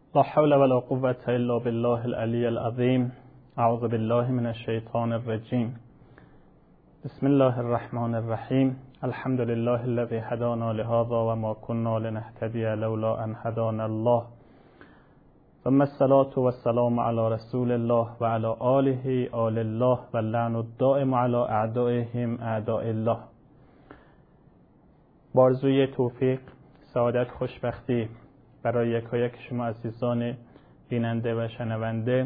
لا حول ولا قوة إلا بالله العلی العظیم. اعوذ بالله من الشیطان الرجیم. بسم الله الرحمن الرحیم. الحمد لله الذي هدانا لهذا وما كنا لنهتدي لولا أن هدانا الله. ثم الصلاة والسلام على رسول الله وعلى آله آل الله واللعن الدائم على اعدائهم اعداء الله. بارزوی توفیق، سعادت، خوشبختی برای یکایک شما عزیزان بیننده و شنونده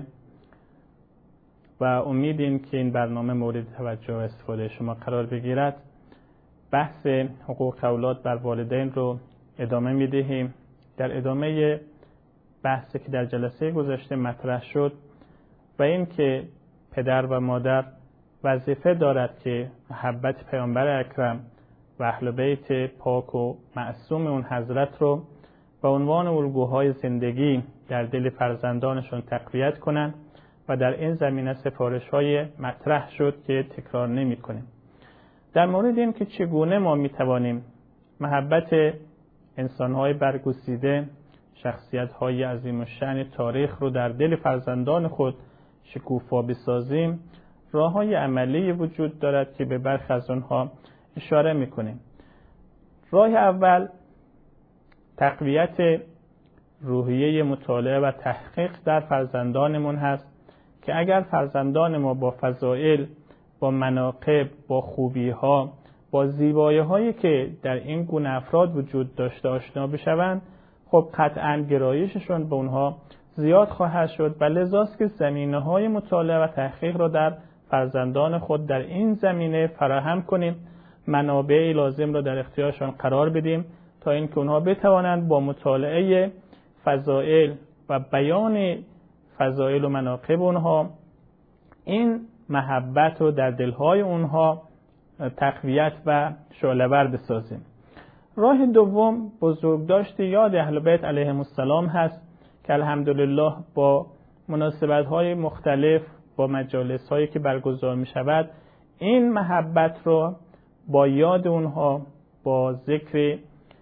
و امیدیم که این برنامه مورد توجه و استفاده شما قرار بگیرد. بحث حقوق اولاد بر والدین رو ادامه میدهیم. در ادامه بحثی که در جلسه گذشته مطرح شد و این که پدر و مادر وظیفه دارد که محبت پیامبر اکرم و اهل بیت پاک و معصوم اون حضرت رو به عنوان الگوهای زندگی در دل فرزندانشون تقویت کنند و در این زمینه سفارش‌های مطرح شد که تکرار نمی‌کنیم. در مورد این که چگونه ما می‌توانیم محبت انسان‌های برگزیده، شخصیت‌های عظیم الشأن تاریخ رو در دل فرزندان خود شکوفا بسازیم، راه‌های عملی وجود دارد که به برخی از آنها اشاره می‌کنیم. راه اول تقویت روحیه مطالعه و تحقیق در فرزندانمون هست که اگر فرزندان ما با فضائل، با مناقب، با خوبی‌ها، با زیبایی‌هایی که در این گونه افراد وجود داشته آشنا بشوند، خب قطعاً گرایششون به اونها زیاد خواهد شد و لذاست که زمینه‌های مطالعه و تحقیق را در فرزندان خود در این زمینه فراهم کنیم، منابع لازم را در اختیارشان قرار بدیم تا اینکه اونها بتوانند با مطالعه فضائل و بیان فضائل و مناقب اونها این محبت رو در دلهای اونها تقویت و شعله‌ور بسازیم. راه دوم بزرگداشت یاد اهل بیت علیهم السلام هست که الحمدلله با مناسبت‌های مختلف، با مجالس‌هایی که برگزار می‌شود، این محبت رو با یاد اونها، با ذکر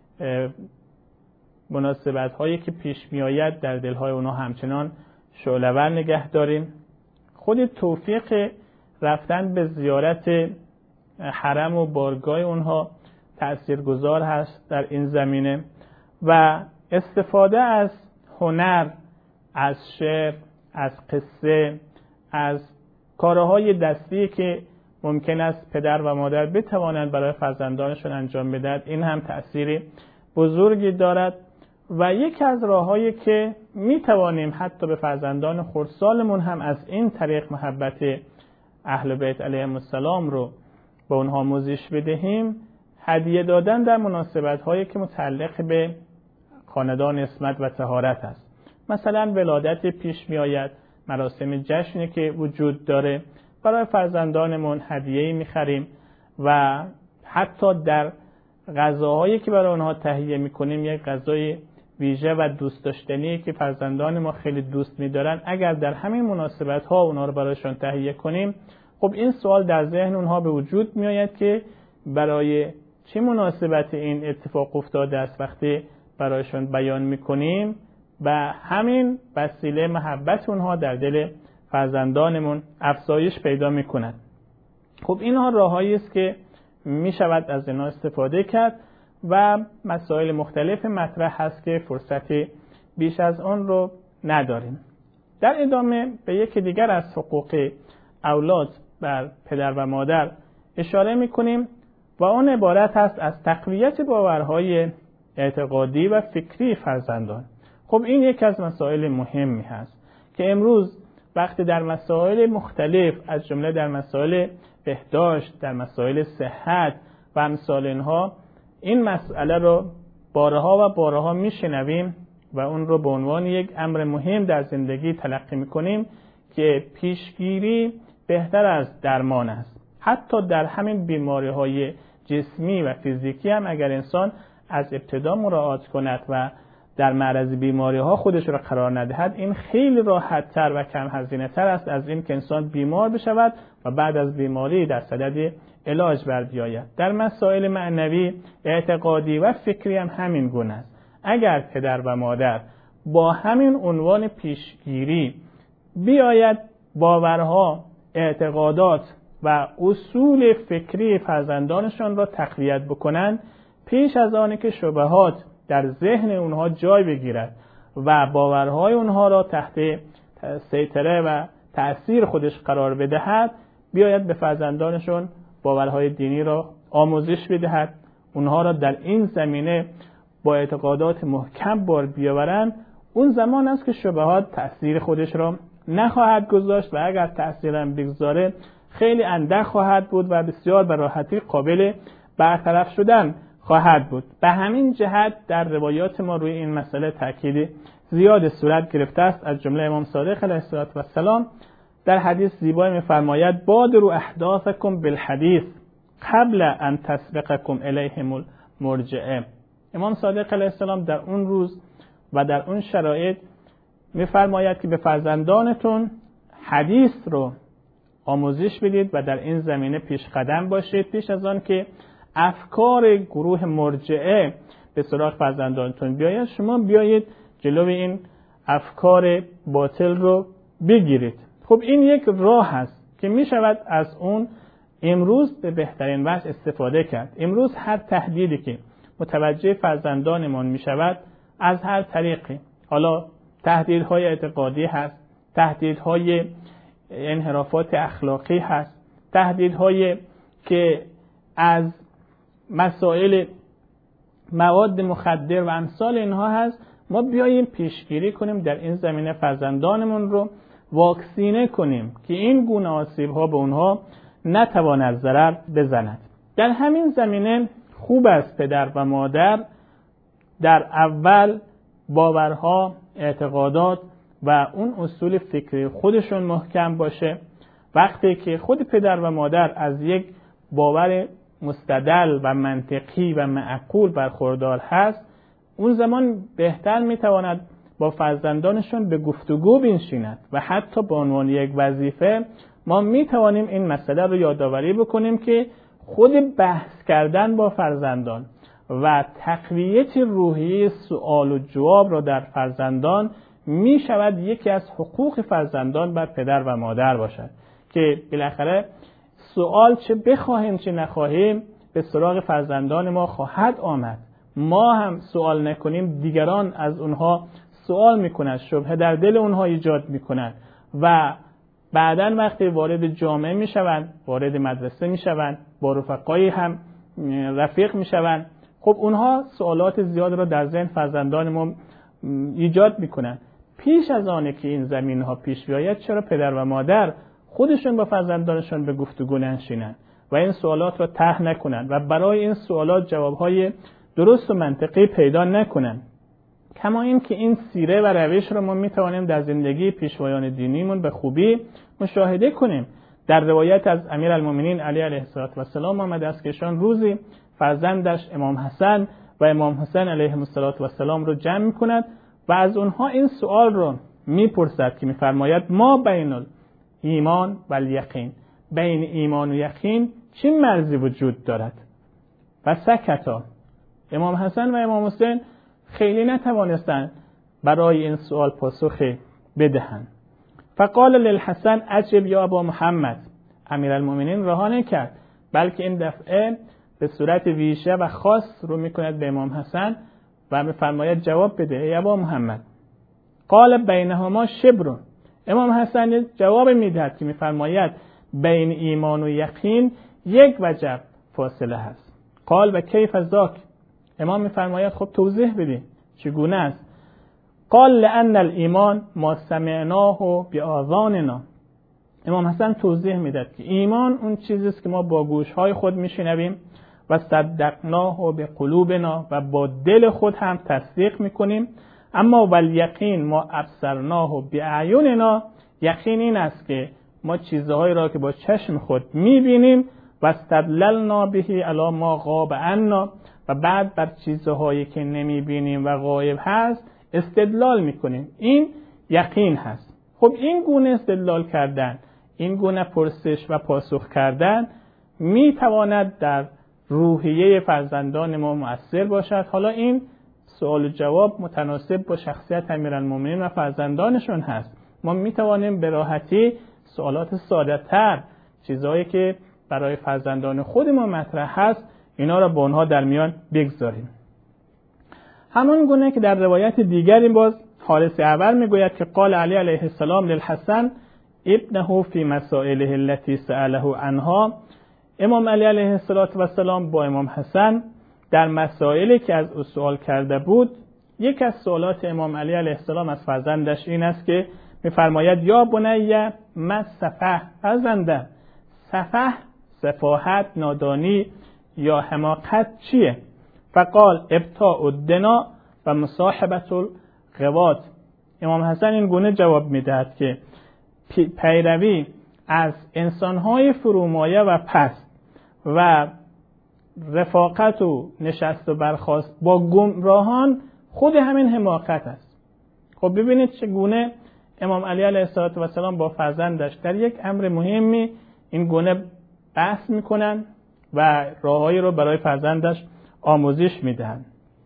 مناسبت‌هایی که پیش می‌آید در دل‌های اونها همچنان شعله‌ور نگه داریم. خود توفیق رفتن به زیارت حرم و بارگاه اونها تأثیرگذار هست در این زمینه و استفاده از هنر، از شعر، از قصه، از کارهای دستی که ممکن است پدر و مادر بتوانند برای فرزندانشون انجام بدهند، این هم تأثیر بزرگی دارد و یکی از راه‌هایی که میتوانیم حتی به فرزندان خردسالمون هم از این طریق محبت اهل بیت علیهم السلام رو به اونها آموزش بدهیم، هدیه دادن در مناسبت‌هایی که متعلق به خاندان عصمت و طهارت است. مثلا ولادت پیش میآید، مراسم جشنی که وجود داره، برای فرزندانمون هدیه‌ای می‌خریم و حتی در غذاهایی که برای اونها تهیه می‌کنیم یک غذای ویژه و دوست داشتنی که فرزندان ما خیلی دوست می‌دارن، اگر در همین مناسبت‌ها اونها رو برایشون تهیه کنیم، خب این سوال در ذهن اونها به وجود می‌آید که برای چه مناسبت این اتفاق افتاده است. وقتی برایشون بیان می‌کنیم و همین وسیله محبت اونها در دل فرزندانمون افزایش پیدا می‌کند. خب اینها راه‌هایی است که می‌شود از اینها استفاده کرد و مسائل مختلف مطرح هست که فرصتی بیش از آن رو نداریم. در ادامه به یکی دیگر از حقوق اولاد بر پدر و مادر اشاره می‌کنیم و آن عبارت است از تقویت باورهای اعتقادی و فکری فرزندان. خب این یک از مسائل مهمی هست که امروز وقتی در مسائل مختلف از جمله در مسائل بهداشت، در مسائل صحت و امثال اینها این مسئله رو بارها و بارها میشنویم و اون رو به عنوان یک امر مهم در زندگی تلقی میکنیم که پیشگیری بهتر از درمان است. حتی در همین بیماری‌های جسمی و فیزیکی هم اگر انسان از ابتدا مراعات کند و در معرض بیماری‌ها خودش را قرار ندهد، این خیلی راحت‌تر و کم هزینه‌تر است از این که انسان بیمار بشود و بعد از بیماری در صدد علاج بر بیاید. در مسائل معنوی، اعتقادی و فکری هم همین گونه است. اگر پدر و مادر با همین عنوان پیشگیری بیاید باورها، اعتقادات و اصول فکری فرزندانشان را تقویت بکنند پیش از آنه که شبهات در ذهن اونها جای بگیرد و باورهای اونها را تحت سیطره و تأثیر خودش قرار بدهد، بیاید به فرزندانشون باورهای دینی را آموزش بدهد، اونها را در این زمینه با اعتقادات محکم بار بیاورند. اون زمان است که شبهات تأثیر خودش را نخواهد گذاشت و اگر تأثیرم بگذاره خیلی اندک خواهد بود و بسیار به راحتی قابل برطرف شدن خواهد بود. به همین جهت در روایات ما روی این مسئله تأکید زیاد صورت گرفته است. از جمله امام صادق علیه السلام در حدیث زیبایی می‌فرماید بادروا احداثکم بالحدیث قبل ان تسبقکم الیهم المرجعه. امام صادق علیه السلام در اون روز و در اون شرایط می‌فرماید که به فرزندانتون حدیث رو آموزش بدید و در این زمینه پیش قدم باشید پیش از آن که افکار گروه مرجعه به سراغ فرزندانتون بیاید. شما بیایید جلو این افکار باطل رو بگیرید. خب این یک راه است که می شود از اون امروز به بهترین وجه استفاده کرد. امروز هر تهدیدی که متوجه فرزندانمان می شود از هر طریقی، حالا تهدیدهای اعتقادی هست، تهدیدهای انحرافات اخلاقی هست، تهدیدهای که از مسائل مواد مخدر و امثال اینها هست، ما بیاییم پیشگیری کنیم در این زمینه فرزندانمون رو واکسینه کنیم که این گونه آسیب‌ها به اونها نتواند ضرر بزند. در همین زمینه خوب است پدر و مادر در اول باورها، اعتقادات و اون اصول فکری خودشون محکم باشه. وقتی که خود پدر و مادر از یک باور مستدل و منطقی و معقول برخوردار هست، اون زمان بهتر میتواند با فرزندانشون به گفتگو بنشیند و حتی به عنوان یک وظیفه ما میتوانیم این مسئله رو یادآوری بکنیم که خود بحث کردن با فرزندان و تقویت روحیه سوال و جواب را در فرزندان می شود یکی از حقوق فرزندان بر پدر و مادر باشد که بالاخره سوال چه بخواهیم چه نخواهیم به سراغ فرزندان ما خواهد آمد. ما هم سوال نکنیم دیگران از اونها سوال میکنند، شبهه در دل اونها ایجاد میکنند و بعداً وقتی وارد جامعه میشوند، وارد مدرسه میشوند، با رفقایی هم رفیق میشوند، خب اونها سوالات زیاد را در ذهن فرزندان ما ایجاد میکنند. پیش از آنه که این زمینها پیش بیاید چرا پدر و مادر خودشون با فرزندانشون به گفتگو ننشینند و این سوالات را طرح نکنند و برای این سوالات جوابهای درست و منطقی پیدا نکنند. کما این که این سیره و روش را ما میتوانیم در زندگی پیشوایان دینیمون به خوبی مشاهده کنیم. در روایت از امیرالمومنین علی علیه السلام آمده است که ایشان روزی فرزندش امام حسن و امام حسین علیهم السلام رو جمع میکند و از اونها این سوال رو میپرسد که میفرماید ما بین ایمان و الیقین، بین ایمان و یقین چه مرزی وجود دارد؟ و سکتا. امام حسن و امام حسین خیلی نتوانستند برای این سوال پاسخ بدهند. فقال للحسن عجب یا ابا محمد. امیرالمومنین رها نکرد بلکه این دفعه به صورت ویژه و خاص رو میکند به امام حسن و میفرماید جواب بده ای ابا محمد. قال بینهما شبر. امام حسن جواب میدهد که میفرماید بین ایمان و یقین یک وجب فاصله هست. قال و کیف ذاک. امام میفرماید خب توضیح بدید چگونه است؟ قال لان الایمان ما سمعناه باذاننا. امام حسن توضیح میداد که ایمان اون چیزی است که ما با گوشهای خود میشنویم و صدقناه بقلوبنا و با دل خود هم تصدیق میکنیم. اما والیقین ما ابصرناه باعیننا. یقین این است که ما چیزهایی را که با چشم خود میبینیم و استدللنا به علی ما غاب عنا و بعد بر چیزهایی که نمیبینیم و غایب هست استدلال میکنیم. این یقین هست. خب این گونه استدلال کردن، این گونه پرسش و پاسخ کردن میتواند در روحیه فرزندان ما مؤثر باشد. حالا این سوال و جواب متناسب با شخصیت امیرالمومنین و فرزندانشون هست. ما میتوانیم به راحتی سوالات ساده‌تر، چیزهایی که برای فرزندان خود ما مطرح هست، اینا را با اونها در میان بگذاریم. همون گونه که در روایت دیگری باز حارث اعور میگوید که قال علی علیه السلام للحسن ابنه فی مسائله التي سأله عنها. امام علی علیه السلام با امام حسن در مسائلی که از او سوال کرده بود، یک از سوالات امام علی علیه السلام از فرزندش این است که میفرماید یا بنی ما سفه، فرزنده سفه، سفاهت، نادانی یا حماقت چیه؟ فقال ابتاء الدنا و مصاحبت الغوات. امام حسن این گونه جواب میدهد که پیروی از انسانهای فرومایه و پست و رفاقت و نشست و برخاست با گمراهان خود همین حماقت است. خب ببینید چگونه امام علی علیه السلام با فرزندش در یک امر مهمی این گونه بحث میکنن و راههایی رو برای فرزندش آموزش میدهند.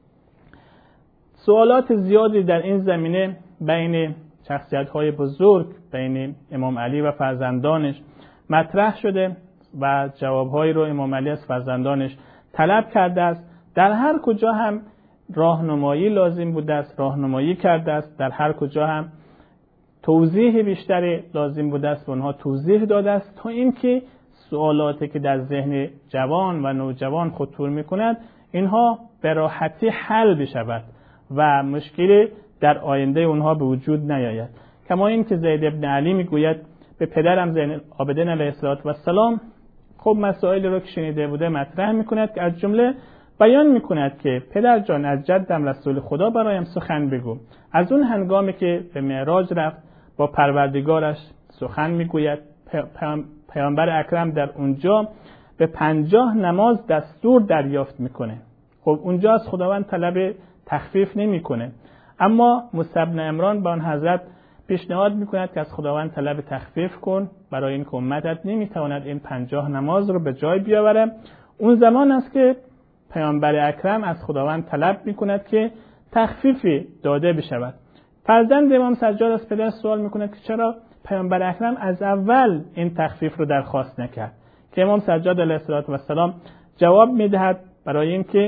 سوالات زیادی در این زمینه بین شخصیت‌های بزرگ، بین امام علی و فرزندانش مطرح شده و جوابهایی رو امام علی از فرزندانش طلب کرده است. در هر کجا هم راهنمایی لازم بوده است، راهنمایی کرده است. در هر کجا هم توضیح بیشتری لازم بوده است و اونها توضیح داده است تا اینکه سوالاتی که در ذهن جوان و نوجوان خطور می‌کند اینها به راحتی حل بشود و مشکلی در آینده اونها به وجود نیاید. کما این که زید ابن علی میگوید به پدرم زین العابدین علیه السلام خب مسائلی رو که شنیده بوده مطرح میکند که از جمله بیان میکند که پدر جان از جدم رسول خدا برایم سخن بگو. از اون هنگامی که به معراج رفت با پروردگارش سخن میگوید. پیامبر اکرم در اونجا به 50 نماز دستور دریافت میکنه. خب اونجا از خداوند طلب تخفیف نمیکنه، اما موسی بن عمران به آن حضرت پیشنهاد میکند که از خداوند طلب تخفیف کن برای این که امتت نمیتواند این 50 نماز رو به جای بیاوره. اون زمان است که پیامبر اکرم از خداوند طلب میکند که تخفیفی داده بشود. فرزند امام سجاد از پدر سوال میکند که چرا پیامبر اکرم از اول این تخفیف رو درخواست نکرد، که امام سجاد علیه السلام جواب میدهد برای اینکه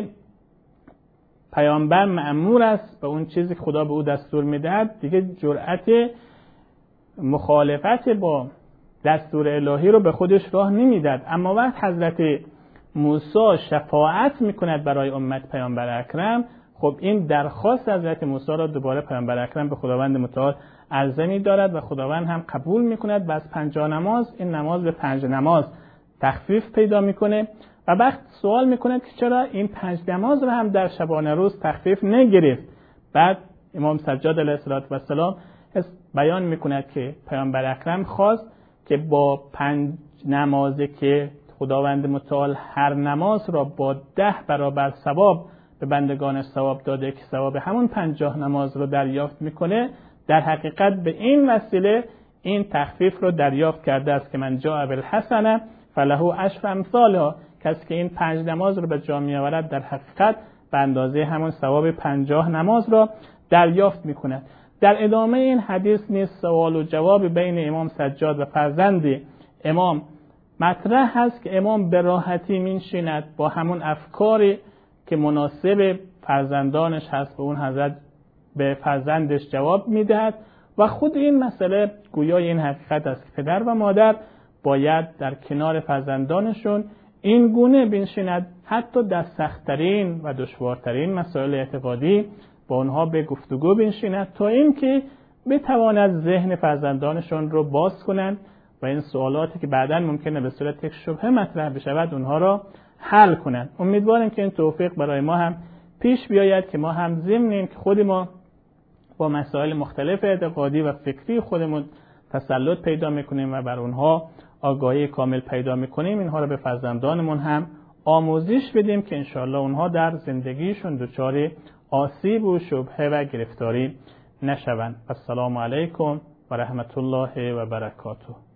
پیامبر مأمور است به اون چیزی که خدا به او دستور میدهد، دیگه جرأت مخالفت با دستور الهی رو به خودش راه نمیداد. اما وقت حضرت موسی شفاعت میکند برای امت پیامبر اکرم، خب این درخواست حضرت موسی را دوباره پیامبر اکرم به خداوند متعال عرضه می‌دارد و خداوند هم قبول میکند و از 50 نماز این نماز به 5 نماز تخفیف پیدا میکنه. و وقت سوال میکنه که چرا این 5 نماز رو هم در شبانه روز تخفیف نگرفت. بعد امام سجاد علیه السلام بیان میکند که پیامبر اکرم خواست که با 5 نمازی که خداوند متعال هر نماز را با 10 برابر ثواب به بندگانش ثواب داده که ثواب همون 50 نماز رو دریافت میکنه، در حقیقت به این وسیله این تخفیف رو دریافت کرده است که من جاء بالحسنه فله عشر امثالها. کسی که این 5 نماز رو به جا می‌آورد در حقیقت به اندازه همون ثواب 50 نماز را دریافت می‌کند. در ادامه این حدیث نیز سوال و جواب بین امام سجاد و فرزند امام مطرح هست که امام به راحتی می‌نشیند با همون افکاری که مناسب فرزندانش هست به اون حضرت به فرزندش جواب می‌دهد و خود این مسئله گویای این حقیقت است که پدر و مادر باید در کنار فرزندانشون این گونه بنشیند، حتی در سخت‌ترین و دشوارترین مسائل اعتقادی با اونها به گفتگو بنشیند تا اینکه بتواند ذهن فرزندانشون رو باز کنند و این سوالاتی که بعداً ممکنه به صورت یک شبهه مطرح بشود اونها را حل کنند. امیدوارم که این توفیق برای ما هم پیش بیاید که ما هم ضمن اینکه خود ما با مسائل مختلف اعتقادی و فکری خودمون تسلط پیدا میکنیم و بر اونها آگاهی کامل پیدا میکنیم، اینها رو به فرزندانمون هم آموزش بدیم که انشاءالله اونها در زندگیشون دچار آسیب و شبهه و گرفتاری نشوند. السلام علیکم و رحمت الله و برکاته.